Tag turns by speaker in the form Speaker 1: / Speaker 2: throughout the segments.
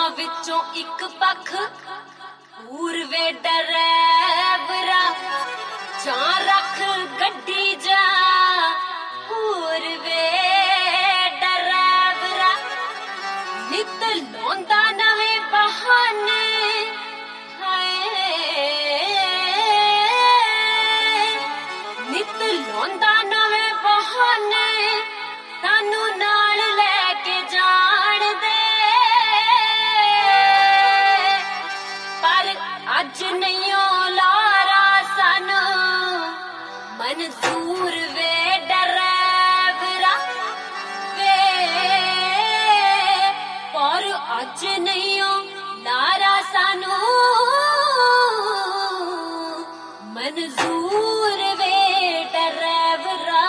Speaker 1: ਦੋਹਾਂ ਵਿੱਚੋਂ ਇੱਕ ਪੱਖ ਪੂਰਵੇ ਡਰੈਵਰਾ ਜਾਂ ਰੱਖ ਗੱਡੀ ਜਾ ਪੂਰਵੇ ਡਰੈਵਰਾ ਨਿਤ ਲਾਉਂਦਾ ਨਵੇਂ ਬਹਾਨੇ ਨਿਤ ਲਾਉਂਦਾ ਨਵੇਂ ਬਹਾਨੇ ਸਾਨੂੰ ਨਾਲ ਲੈ ਕੇ ਜਾਣ ਦੇ ਪਰ ਅੱਜ ਨਹੀਂ ਲਾਰਾ ਸਾਨੂੰ ਮਨਜ਼ੂਰ ਵੇ ਡਰੈਵਰਾ ਵੇ ਪਰ ਅੱਜ ਨਹੀਂ ਲਾਰਾ ਸਾਨੂੰ ਮਨਜ਼ੂਰ ਵੇ ਡਰੈਵਰਾ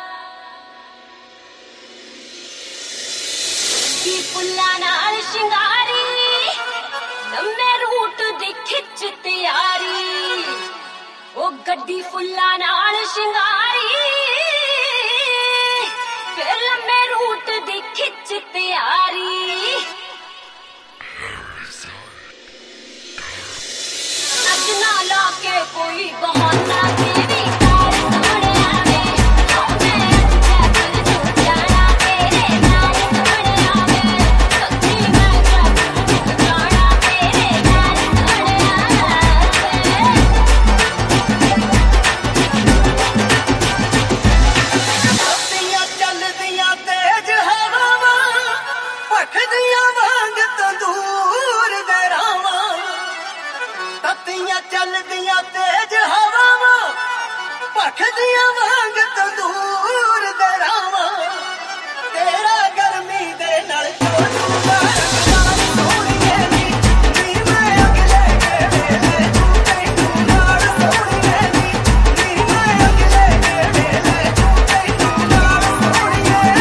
Speaker 1: ਦੀ ਫੁੱਲਾਂ ਨਾਲ ਸ਼ਿੰਗਾਰੀ ਲੰਮੇ ਰੂਟ ਦੀ ਖਿੱਚ ਤਿਆਰੀ ਉਹ ਗੱਡੀ ਫੁੱਲਾਂ ਨਾਲ ਸ਼ਿੰਗਾਰੀ ਫਿਰ ਲੰਮੇ ਰੂਟ ਦੀ ਖਿੱਚ ਤਿਆਰੀ ਅੱਜ ਨਾ ਲਾ ਕੇ ਕੋਈ ਬਹਾਨਾ ਤੇਰੀ ਕਾਰ ਸੋਹਣਿਆ ਵੇ ਆਉਂਦੇ ਅੱਜ ਜੱਗ ਜਾਣਾ ਤੇਰੇ ਨਾਲ ਸੋਹਣਿਆ ਵੇ ਸੱਚੀ ਮੈਂ ਜੱਗ ਜਾਣਾ ਤੇਰੇ ਨਾਲ ਸੋਹਣਿਆ
Speaker 2: ਤੱਤੀਆਂ ਚੱਲਦੀਆਂ ਤੇਜ਼ ਹਵਾਵਾਂ ਭਖਦੀਆਂ ਵਾਂਗ ਤੰਦੂਰ ਦੇ ਰਾਵਾਂ ਤੱਤੀਆਂ ਚੱਲਦੀਆਂ ਤੇਜ਼ ਹਵਾਵਾਂ ਭਖਦੀਆਂ ਵਾਂਗ ਤੰਦੂਰ ਦੇ ਰਾਵਾਂ ਤੇਰਾ ਗਰਮੀ ਦੇ ਨਾਲ ਚੋਲੂਗਾ ਰੰਗਦਾਰ ਸੋਹਣੀਏ ਨੀ ਮੈਂ ਅਗਲੇ ਵੇਲੇ ਤੂੰ ਤੈਨੂੰ ਨਾਲ ਸੋਹਣੀਏ ਨੀ ਮੈਂ ਅਗਲੇ ਵੇਲੇ ਤੂੰ ਤੈਨੂੰ ਨਾਲ ਸੋਹਣੀਏ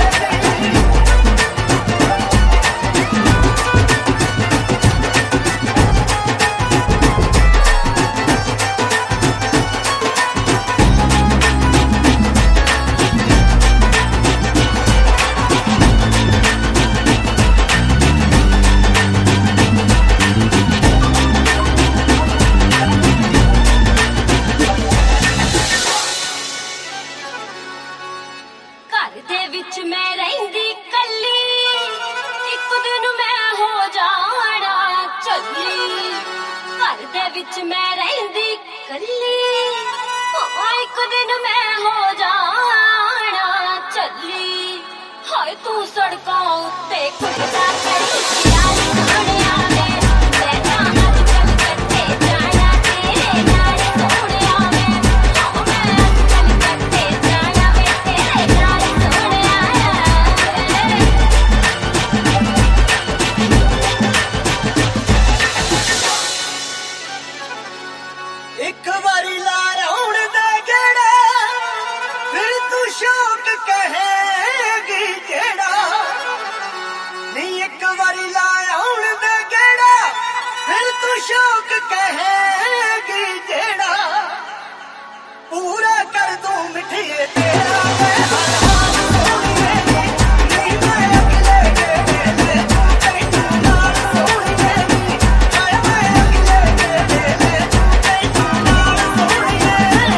Speaker 1: ਘਰ ਦੇ ਵਿੱਚ ਮੈਂ ਰਹਿੰਦੀ ਕੱਲੀ ਇੱਕ ਦਿਨ ਮੈਂ ਹੋ ਜਾਣਾ ਚੱਲੀ ਘਰ ਦੇ ਵਿੱਚ ਮੈਂ ਰਹਿੰਦੀ ਕੱਲੀ ਇੱਕ ਦਿਨ ਮੈਂ ਹੋ ਜਾਣਾ ਚੱਲੀ ਹਾਏ ਤੂੰ ਸੜਕਾਂ ਉੱਤੇ ਕੁੱਟਦਾ ਕਰੀ ਯਾਰ ਸੋਹਣਿਆ ਵੇ ਮੈਂ ਤਾਂ ਅੱਜ ਕੱਲ ਕੱਟੇ ਜਾਣਾ ਤੇਰੇ ਨਾਲ ਸੋਹਣਿਆ ਵੇ ਮੈਂ ਅੱਜ ਕੱਲ ਕੱਟੇ ਜਾਣਾ ਵੇ ਤੇਰੇ ਨਾਲ ਸੋਹਣਿਆ
Speaker 2: ਇੱਕ ਵਾਰੀ ਲਾ ਰੌਣ ਦੇ ਗੇੜਾ ਫਿਰ ਤੂੰ ਸ਼ੌਕ ਕਹੇਗੀ ਜਿਹੜਾ ਨਹੀਂ ਇੱਕ ਵਾਰੀ ਲਾ ਰੌਣ ਦੇ ਗੇੜਾ ਫਿਰ ਤੂੰ ਸ਼ੌਕ ਕਹੇਗੀ ਜਿਹੜਾ ਪੂਰਾ ਕਰ ਦੂੰ ਮਿੱਠੀਏ ਤੇਰਾ ਮੈਂ ਹਰ ਹਾਲ ਸੋਹਣੀਏ ਨਹੀਂ ਮੈਂ ਅਗਲੇ ਵੇਲੇ ਤੂੰ ਤੈਨੂੰ ਨਾਲ ਸੋਹਣੀਏ ਹਾਏ ਮੈਂ ਅਗਲੇ ਵੇਲੇ ਤੂੰ ਤੈਨੂੰ ਨਾਲ ਸੋਹਣੀਏ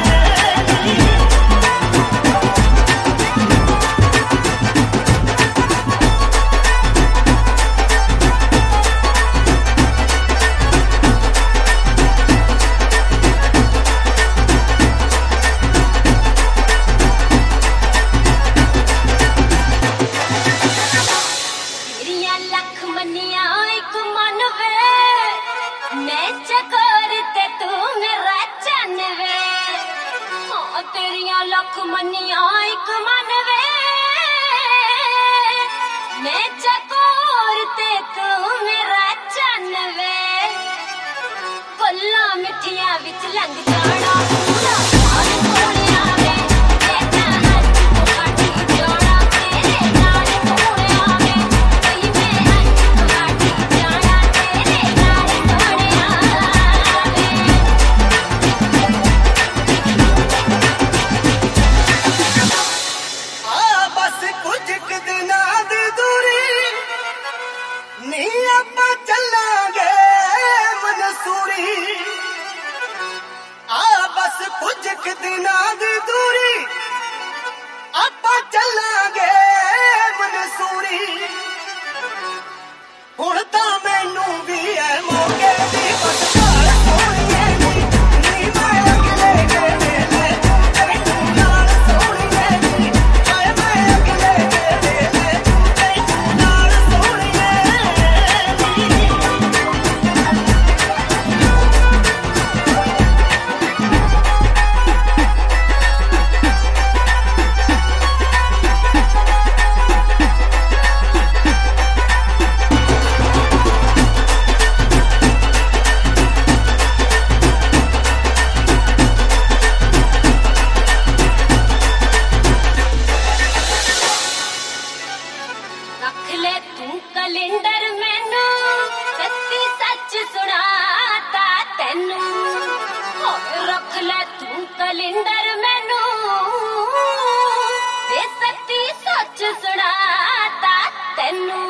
Speaker 1: ਤੇਰੀਆਂ ਲੱਖ ਮੰਨੀਆਂ ਇੱਕ ਮਨ ਵੇ ਮੈਂ ਚਕੋਰ ਤੇ ਤੂੰ ਮੇਰਾ ਚੰਨ ਵੇ ਹਾਂ ਤੇਰੀਆਂ ਲੱਖ ਮੰਨੀਆਂ ਇੱਕ ਮਨ ਵੇ ਮੈਂ ਚਕੋਰ ਤੇ ਤੂੰ ਮੇਰਾ ਚੰਨ ਵੇ ਗੱਲਾਂ ਮਿੱਠੀਆਂ ਵਿੱਚ ਲੰਘ ਜਾਣਾ ਪੂਰਾ ਸਾਲ ਸੋਹਣਿਆ ਵੇ ਮੈਂ ਤਾਂ ਅੱਜ ਤੁਹਾਡੀ ਜਾਣਾ ਤੇਰੇ ਨਾਲ ਸੋਹਣਿਆ ਵੇ ਕਈ ਮੈਂ ਅੱਜ ਤੁਹਾਡੀ ਜਾਣਾ ਤੇਰੇ ਨਾਲ ਸੋਹਣਿਆ
Speaker 2: ਆ ਬਸ ਕੁਝ ਕੁ ਦਿਨਾਂ ਦੀ ਦੂਰੀ ਨੀ ਆਪਾਂ कुछ दिनां दी दूरी आपां चलांगे मनसूरी हुण तां मैनू भी है मौके दी बस घाल सोहणीए नी मैं अगले गेले तैनू नाल सोहणीए नी हाय मैं अगले गेले तैनू नाल सोहणीए नी
Speaker 1: रख ले तू कैलेंडर मैनू सच्ची सच सुनाता तेनू होवे रख ले तू कैलेंडर मैनू ते सच्ची सच सुनाता तेनू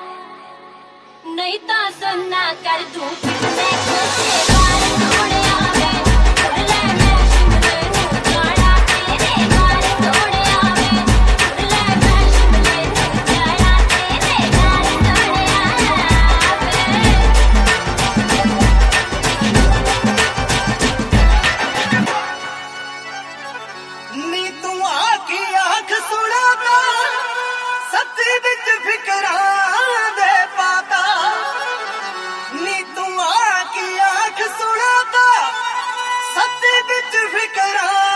Speaker 1: नहीं तो सुनना कर दूं कितने खोटे गाल तोड़िया वे सुन ले मैं शिमले नू जाना तेरे गाल तोड़िया वे सुन ले मैं शिमले नू जाना तेरे गाल तोड़िया
Speaker 2: नी तू आखी आख सुनाता सत्ती विच फिकरां दे पाता नी तू आखी आख सुनाता सत्ती विच फिकरां